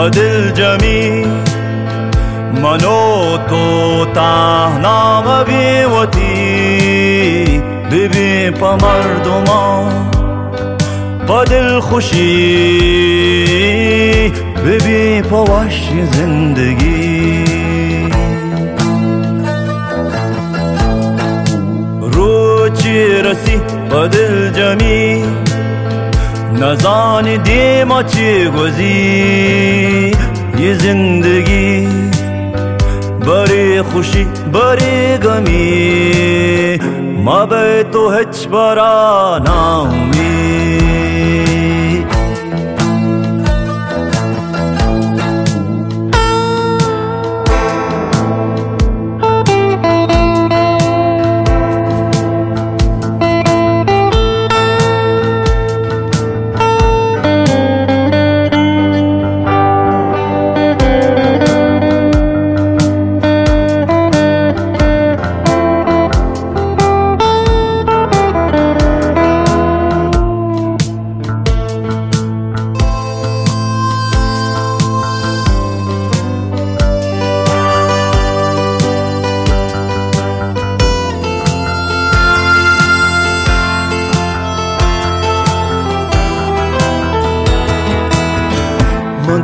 دل جمی منو تو تهنام بیوتی ببین پا مردما با دل خوشی ببین پا وحش زندگی رو چی رسی با دل جمی نزانی دیما چی گوزی یه زندگی باری خوشی باری غمی ما به تو هیچ برا نامی من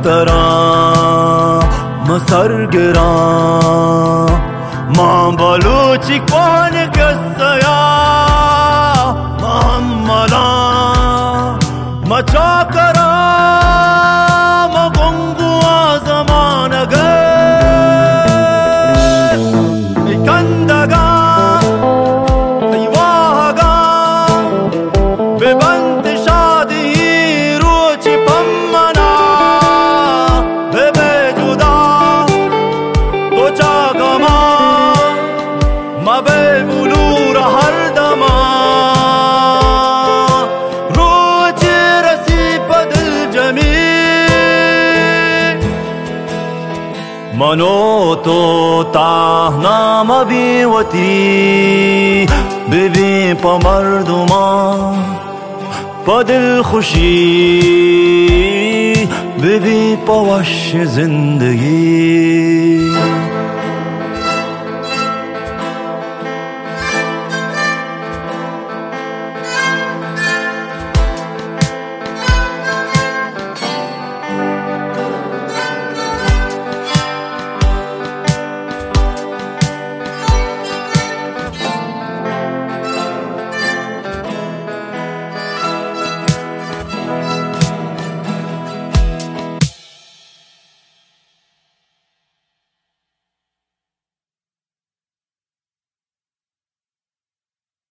دفترم من سرگرم من بلوچی کن قصیا محملا من چاکرم من گنگو زمانگر ای کندگم ای واهگم به بند شادی رو چی پمنا ما به بلور هر دما رو چی رسی پا دل جمی منو تو تهنام بیوتی ببین پا مردما پا دل خوشی ببین پا وحش زندگی